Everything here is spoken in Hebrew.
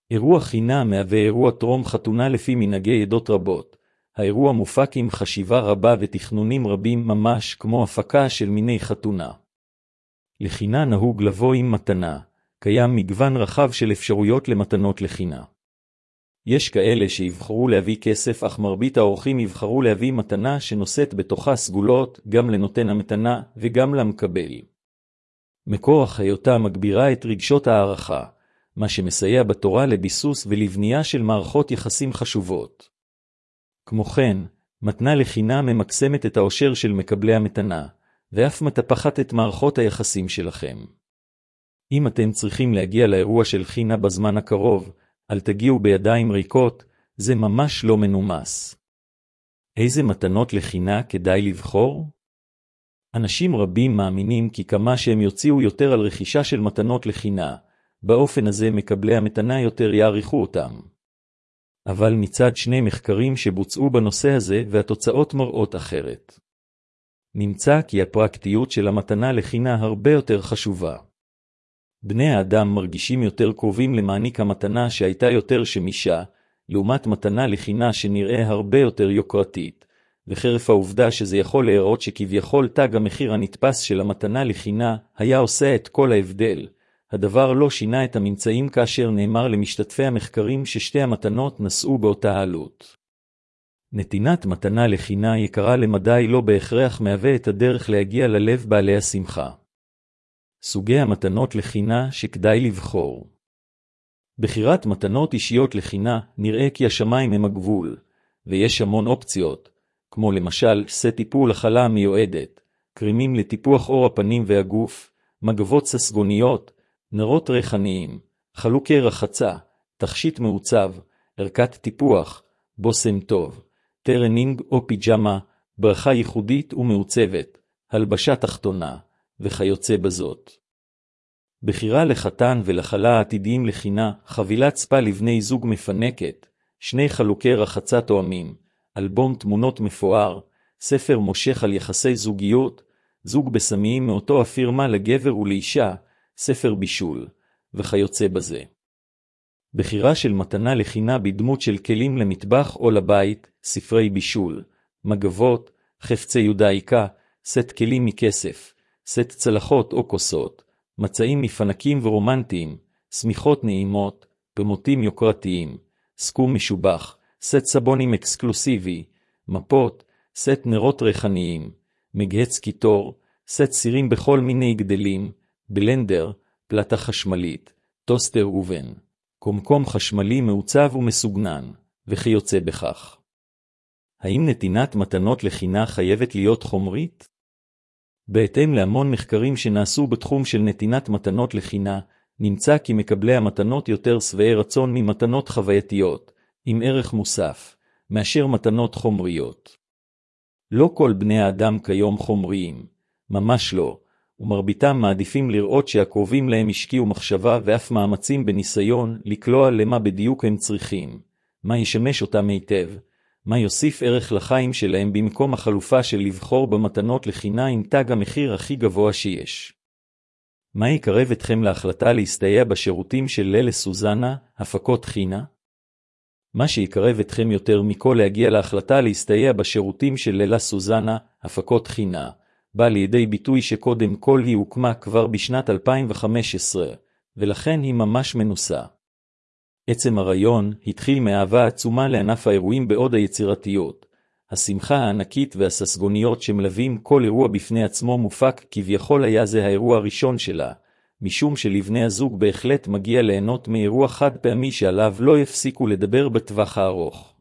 אירוע חינה מהווה אירוע טרום חתונה לפי מנהגי עדות רבות. האירוע מופק עם חשיבה רבה ותכנונים רבים ממש כמו הפקה של מיני חתונה. לחינה נהוג לבוא עם מתנה. קיים מגוון רחב של אפשרויות למתנות לחינה. יש כאלה שיבחרו להביא כסף, אך מרבית האורחים יבחרו להביא מתנה שנושאת בתוכה סגולות גם לנותן המתנה וגם למקבל. מקור היותה מגבירה את רגשות הערכה, מה שמסייע בתורה לביסוס ולבנייה של מערכות יחסים חשובות. כמו כן, מתנה לחינה ממקסמת את העושר של מקבלי המתנה, ואף מטפחת את מערכות היחסים שלכם. אם אתם צריכים להגיע לאירוע של חינה בזמן הקרוב, אל תגיעו בידיים ריקות, זה ממש לא מנומס. איזה מתנות לחינה כדאי לבחור? אנשים רבים מאמינים כי כמה שהם יוציאו יותר על רכישה של מתנות לחינה, באופן הזה מקבלי המתנה יותר יעריכו אותם. אבל מצד שני מחקרים שבוצעו בנושא הזה והתוצאות מראות אחרת. נמצא כי הפרקטיות של המתנה לחינה הרבה יותר חשובה. בני האדם מרגישים יותר קרובים למעניק המתנה שהייתה יותר שמישה, לעומת מתנה לחינה שנראה הרבה יותר יוקרתית, וחרף העובדה שזה יכול להראות שכביכול תג המחיר הנתפס של המתנה לחינה היה עושה את כל ההבדל. הדבר לא שינה את הממצאים כאשר נאמר למשתתפי המחקרים ששתי המתנות נשאו באותה עלות. נתינת מתנה לחינה יקרה למדי לא בהכרח מהווה את הדרך להגיע ללב בעלי השמחה. סוגי המתנות לחינה שכדאי לבחור. בחירת מתנות אישיות לחינה נראה כי השמיים הם הגבול, ויש המון אופציות, כמו למשל סט טיפול החלה המיועדת, קרימים לטיפוח עור הפנים והגוף, מגבות ססגוניות, נרות ריחניים, חלוקי רחצה, תכשיט מעוצב, ערכת טיפוח, בושם טוב, טרנינג או פיג'מה, ברכה ייחודית ומעוצבת, הלבשה תחתונה, וכיוצא בזאת. בחירה לחתן ולחלה העתידיים לחינה, חבילת ספה לבני זוג מפנקת, 2 חלוקי רחצה תואמים, אלבום תמונות מפואר, ספר מושך על יחסי זוגיות, זוג בסמיים מאותו הפירמה לגבר ולאישה, ספר בישול, וכיוצא בזה. בחירה של מתנה לחינה בדמות של כלים למטבח או לבית, ספרי בישול, מגבות, חפצי יודאיקה, סט כלים מכסף, סט צלחות או כוסות, מצעים מפנקים ורומנטיים, סמיכות נעימות, פמוטים יוקרתיים, סכום משובח, סט סבונים אקסקלוסיבי, מפות, סט נרות ריחניים, מגהץ קיטור, סט סירים בכל מיני גדלים, בלנדר, פלטה חשמלית, טוסטר אובן, קומקום חשמלי מעוצב ומסוגנן, וכיוצא בכך. האם נתינת מתנות לחינה חייבת להיות חומרית? בהתאם להמון מחקרים שנעשו בתחום של נתינת מתנות לחינה, נמצא כי מקבלי המתנות יותר שבעי רצון ממתנות חווייתיות, עם ערך מוסף, מאשר מתנות חומריות. לא כל בני האדם כיום חומריים, ממש לא, ומרביתם מעדיפים לראות שהקרובים להם השקיעו מחשבה ואף מאמצים בניסיון לקלוע למה בדיוק הם צריכים, מה ישמש אותם היטב, מה יוסיף ערך לחיים שלהם במקום החלופה של לבחור במתנות לחינה עם תג המחיר הכי גבוה שיש. מה יקרב אתכם להחלטה להסתייע בשירותים של לילה סוזנה, הפקות חינה? מה שיקרב אתכם יותר מכל להגיע להחלטה להסתייע בשירותים של לילה סוזנה, הפקות חינה, בא לידי ביטוי שקודם כל היא הוקמה כבר בשנת 2015, ולכן היא ממש מנוסה. עצם הרעיון התחיל מאהבה עצומה לענף האירועים בעוד היצירתיות. השמחה הענקית והססגוניות שמלווים כל אירוע בפני עצמו מופק כביכול היה זה האירוע הראשון שלה, משום שלבני הזוג בהחלט מגיע ליהנות מאירוע חד פעמי שעליו לא יפסיקו לדבר בטווח הארוך.